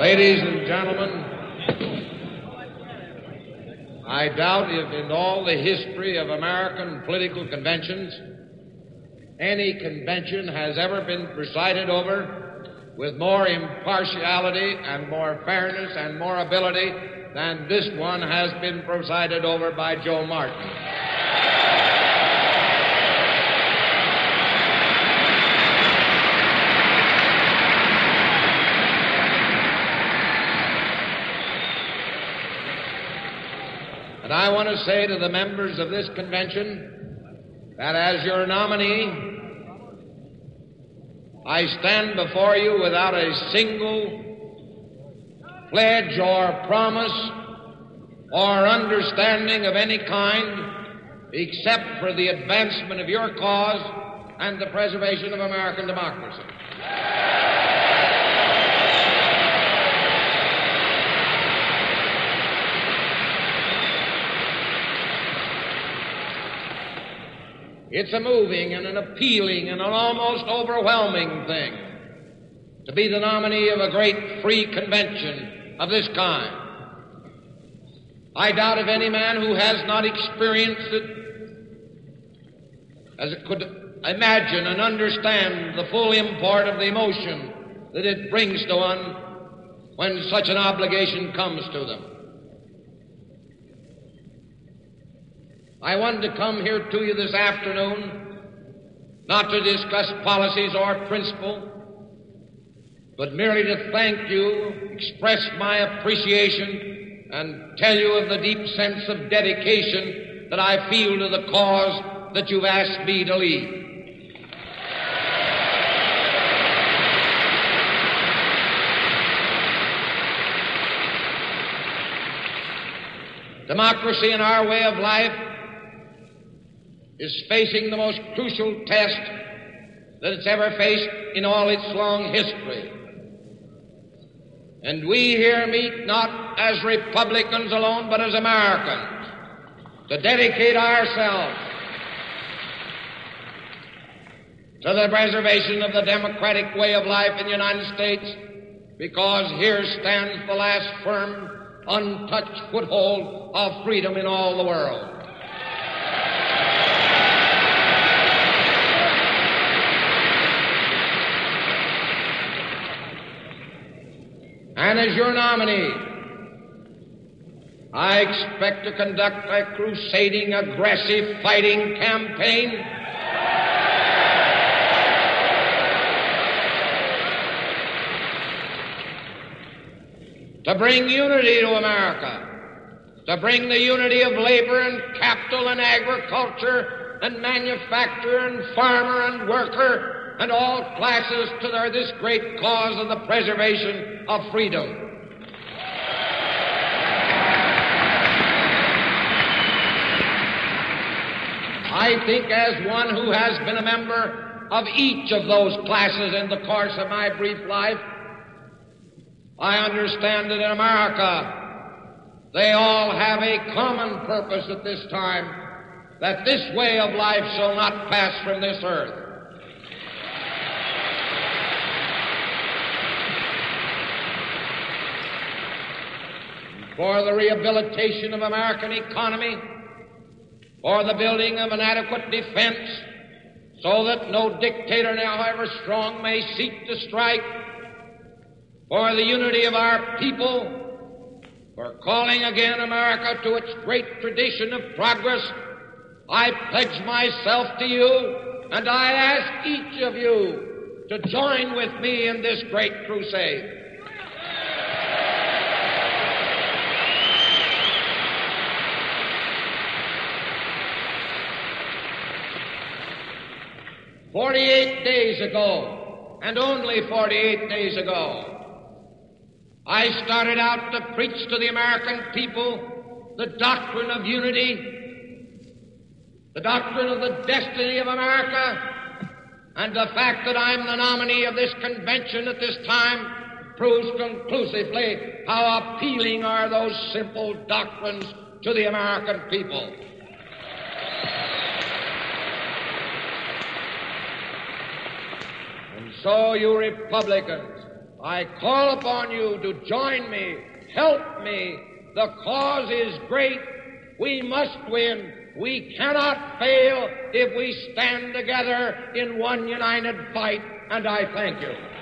Ladies and gentlemen, I doubt if in all the history of American political conventions, any convention has ever been presided over with more impartiality and more fairness and more ability than this one has been presided over by Joe Martin. And I want to say to the members of this convention that as your nominee, I stand before you without a single pledge or promise or understanding of any kind except for the advancement of your cause and the preservation of American democracy. It's a moving and an appealing and an almost overwhelming thing to be the nominee of a great free convention of this kind. I doubt if any man who has not experienced it as it could imagine and understand the full import of the emotion that it brings to one when such an obligation comes to them. I wanted to come here to you this afternoon not to discuss policies or principle, but merely to thank you, express my appreciation, and tell you of the deep sense of dedication that I feel to the cause that you've asked me to lead. Democracy in our way of life is facing the most crucial test that it's ever faced in all its long history. And we here meet not as Republicans alone, but as Americans, to dedicate ourselves to the preservation of the democratic way of life in the United States, because here stands the last firm, untouched foothold of freedom in all the world. And as your nominee, I expect to conduct a crusading, aggressive, fighting campaign to bring unity to America, to bring the unity of labor and capital and agriculture and manufacturer and farmer and worker and all classes to this great cause of the preservation of freedom. I think as one who has been a member of each of those classes in the course of my brief life, I understand that in America they all have a common purpose at this time, that this way of life shall not pass from this earth. For the rehabilitation of American economy, for the building of an adequate defense, so that no dictator, however strong, may seek to strike, for the unity of our people, for calling again America to its great tradition of progress, I pledge myself to you, and I ask each of you to join with me in this great crusade. "48 days ago, and only 48 days ago, I started out to preach to the American people the doctrine of unity, the doctrine of the destiny of America, and the fact that I'm the nominee of this convention at this time proves conclusively how appealing are those simple doctrines to the American people. And so, you Republicans, I call upon you to join me, help me. The cause is great. We must win. We cannot fail if we stand together in one united fight, and I thank you.